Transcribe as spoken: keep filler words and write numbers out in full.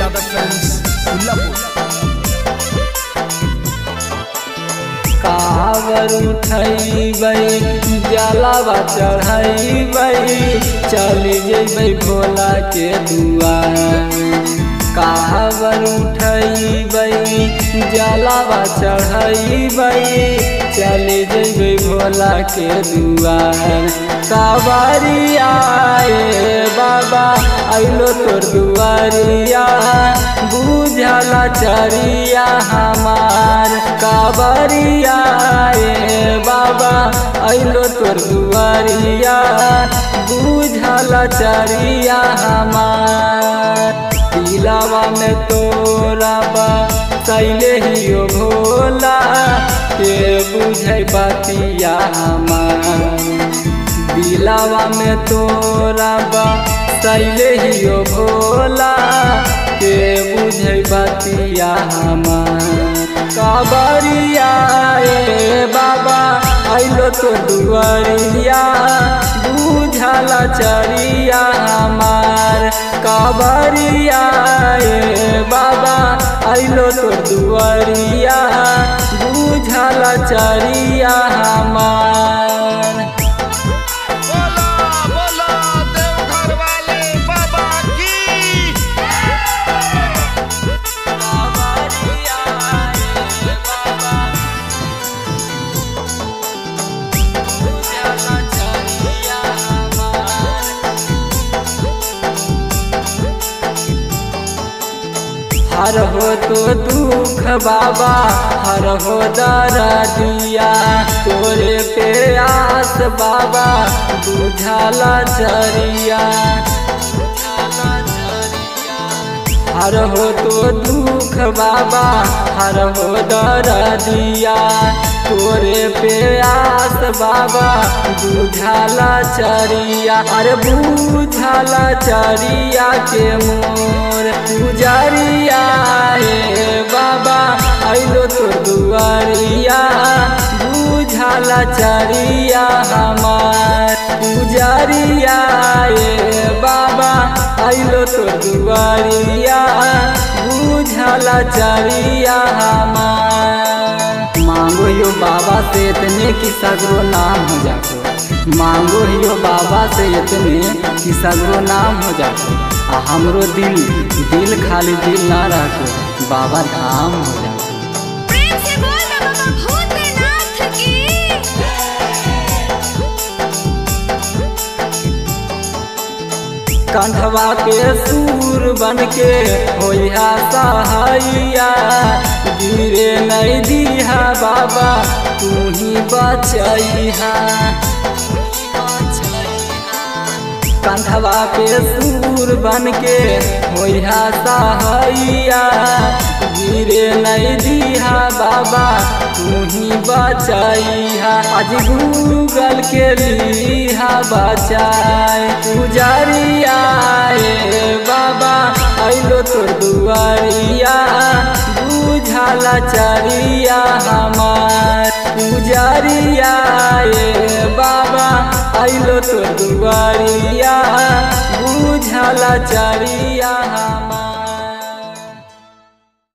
Yadav friends कावर उठैबै जलावा चढ़ैबै चली जैबै भोला के दुआर। कावर उठैबै जलावा चढ़ैबै चली जैबै भोला के दुआर। कावरिया ए बाबा अइलो तोर दुआरिया बुझला चरिया हमार। कावरिया ए बाबा अइलो तोर दुआरिया बुझला चरिया हमार। दिलावा में तोरा बा कैले हियो भोला के बुझै बतिया हमार। दिलावा में तोरा बा कैले हियो भोला के बुझै बतिया हमार। कावरिया ए बाबा अइलो तो दुआरिया बुझला चरिया हमार। कावरिया ए बाबा अइलो तो दुआरिया बुझला चरिया हमार। हर हो तो दुख बाबा हर हो दर्दिया तोरे पे आस बाबा बुझला चरिया। हर हो तो दुख बाबा हर हो दर्दिया तोरे पे आस बाबा बुझला चरिया। अरे बुझला चरिया के मोर पुजरिया ए बाबा अइलो तो दुआरिया बुझला चरिया हमार। पुजरिया ए बाबा अइलो तो दुआरिया बुझला चरिया हमार। मांगो यो बाबा से इतने कि सगरो नाम हो जाको। मांगो यो बाबा से इतने कि सगरो नाम हो जाको। आ हमरो दिल दिल खाली दिल ना रखो बाबा धाम हो जाको। प्रेम से बोल ना बाबा भूतनाथ की। कंठवा के सूर बन के होइहा सहाइया गिरे नहीं दिहा बाबा तू ही बचैहा। कंठवा के सूर बन के होइहा सहाइया गिरे नहीं दिहा बाबा तू ही बचैहा। आज गूगल के लिहा बचाए। पुजरिया ए बाबा अइलो तोर दुआरिया बुझला चरिया हमार। पुजरिया ए बाबा अइलो तोर दुआरिया बुझला चरिया।